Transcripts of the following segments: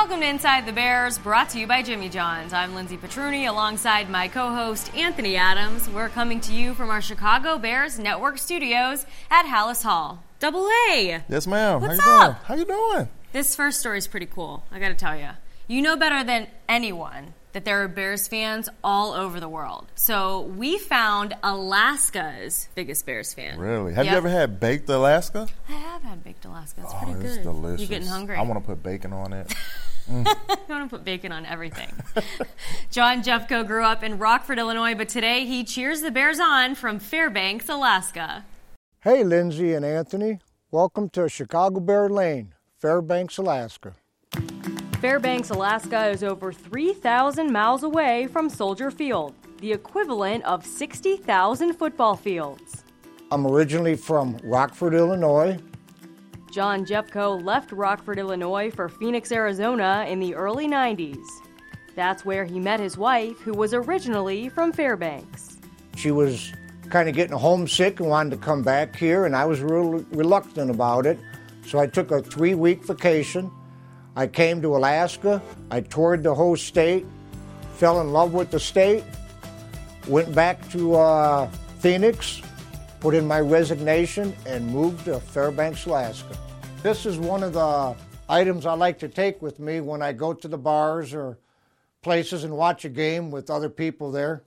Welcome to Inside the Bears, brought to you by Jimmy John's. I'm Lindsay Petruni alongside my co-host Anthony Adams. We're coming to you from our Chicago Bears Network studios at Halas Hall. Double A. Yes, ma'am. What's How you up? doing? How you doing? This first story is pretty cool, I gotta tell you. You know better than anyone that there are Bears fans all over the world. So we found Alaska's biggest Bears fan. Really? Have Yep. you ever had baked Alaska? I have had baked Alaska. It's pretty it's good. delicious. You getting hungry? I want to put bacon on it. I want to put bacon on everything. John Jeffco grew up in Rockford, Illinois, but today he cheers the Bears on from Fairbanks, Alaska. Hey, Lindsay and Anthony. Welcome to Chicago Bear Lane, Fairbanks, Alaska. Fairbanks, Alaska is over 3,000 miles away from Soldier Field, the equivalent of 60,000 football fields. I'm originally from Rockford, Illinois. John Jeffco left Rockford, Illinois for Phoenix, Arizona in the early 90s. That's where he met his wife, who was originally from Fairbanks. She was kind of getting homesick and wanted to come back here, and I was real reluctant about it. So I took a 3-week vacation. I came to Alaska. I toured the whole state, fell in love with the state, went back to Phoenix, put in my resignation, and moved to Fairbanks, Alaska. This is one of the items I like to take with me when I go to the bars or places and watch a game with other people there.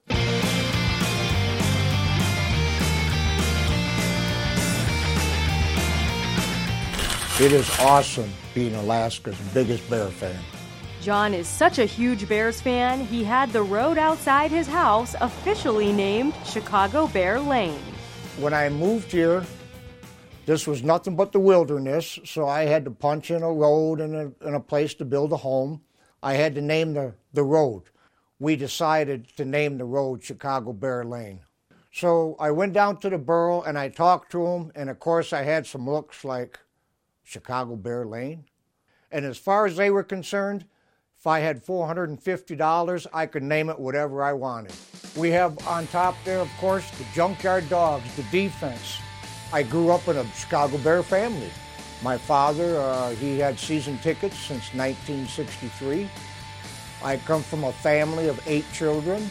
It is awesome being Alaska's biggest Bear fan. John is such a huge Bears fan, he had the road outside his house officially named Chicago Bear Lane. When I moved here, this was nothing but the wilderness, so I had to punch in a road and a place to build a home. I had to name the road. We decided to name the road Chicago Bear Lane. So I went down to the borough and I talked to them, and of course I had some looks like, Chicago Bear Lane? And as far as they were concerned, if I had $450, I could name it whatever I wanted. We have on top there, of course, the Junkyard Dogs, the defense. I grew up in a Chicago Bear family. My father, he had season tickets since 1963. I come from a family of 8 children.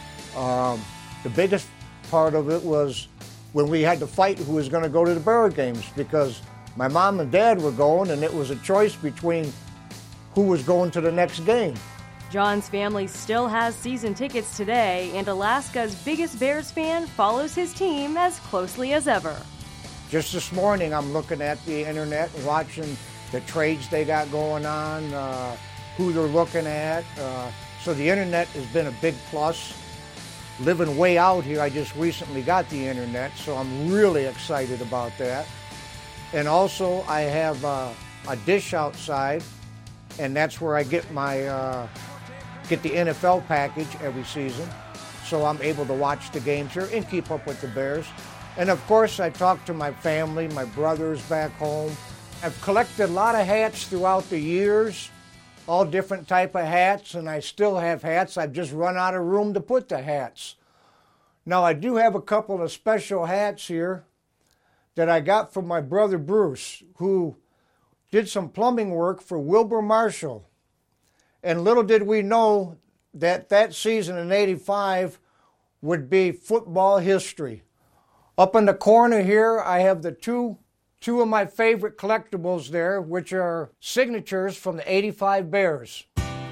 The biggest part of it was when we had to fight who was going to go to the Bear games, because my mom and dad were going, and it was a choice between who was going to the next game. John's family still has season tickets today, and Alaska's biggest Bears fan follows his team as closely as ever. Just this morning, I'm looking at the internet and watching the trades they got going on, who they're looking at. So the internet has been a big plus. Living way out here, I just recently got the internet, so I'm really excited about that. And also, I have a dish outside, and that's where I get my get the NFL package every season. So I'm able to watch the games here and keep up with the Bears. And of course, I talk to my family, my brothers back home. I've collected a lot of hats throughout the years, all different type of hats, and I still have hats. I've just run out of room to put the hats. Now, I do have a couple of special hats here that I got from my brother Bruce, who did some plumbing work for Wilbur Marshall. And little did we know that that season in '85 would be football history. Up in the corner here, I have the two of my favorite collectibles there, which are signatures from the '85 Bears.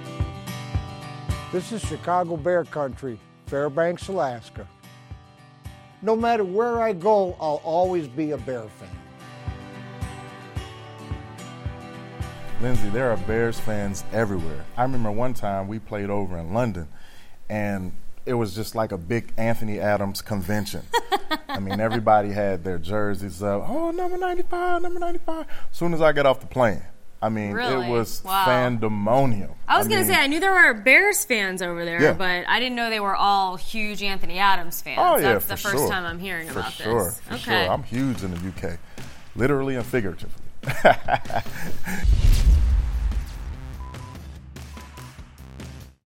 This is Chicago Bear Country, Fairbanks, Alaska. No matter where I go, I'll always be a Bear fan. Lindsay, there are Bears fans everywhere. I remember one time we played over in London, and it was just like a big Anthony Adams convention. I mean, everybody had their jerseys up. Oh, number 95, number 95. As soon as I got off the plane, I mean, Really? it was Wow. pandemonium. I was going to say, I knew there were Bears fans over there, Yeah. but I didn't know they were all huge Anthony Adams fans. Oh, yeah, That's for the first sure. time I'm hearing For about sure, this. for Okay. sure. I'm huge in the UK, literally and figuratively.